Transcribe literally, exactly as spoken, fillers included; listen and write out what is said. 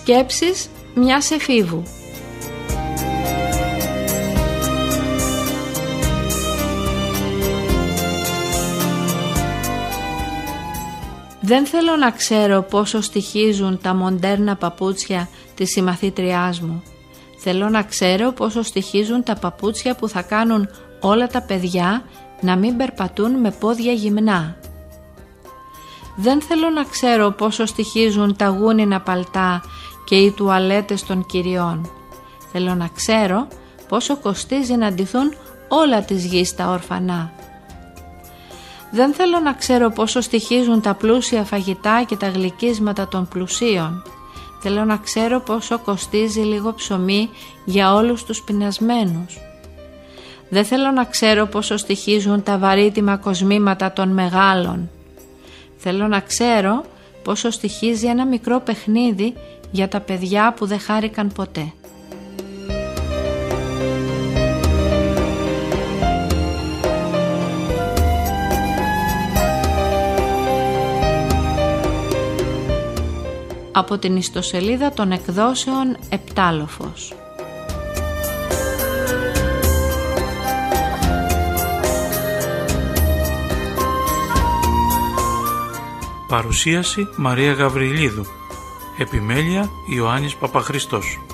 Σκέψεις μιας εφήβου. Δεν θέλω να ξέρω πόσο στοιχίζουν τα μοντέρνα παπούτσια της συμμαθήτριάς μου. Θέλω να ξέρω πόσο στοιχίζουν τα παπούτσια που θα κάνουν όλα τα παιδιά να μην περπατούν με πόδια γυμνά. Δεν θέλω να ξέρω πόσο στοιχίζουν τα γούνινα παλτά και οι τουαλέτες των κυριών. Θέλω να ξέρω πόσο κοστίζει να ντυθούν όλα της γης τα ορφανά. Δεν θέλω να ξέρω πόσο στοιχίζουν τα πλούσια φαγητά και τα γλυκίσματα των πλουσίων. Θέλω να ξέρω πόσο κοστίζει λίγο ψωμί για όλους τους πεινασμένους. Δεν θέλω να ξέρω πόσο στοιχίζουν τα βαρύτιμα κοσμήματα των μεγάλων. Θέλω να ξέρω πόσο στοιχίζει ένα μικρό παιχνίδι για τα παιδιά που δεν χάρηκαν ποτέ. Από την ιστοσελίδα των εκδόσεων Επτάλοφος. Παρουσίαση Μαρία Γαβριλίδου. Επιμέλεια Ιωάννης Παπαχρηστός.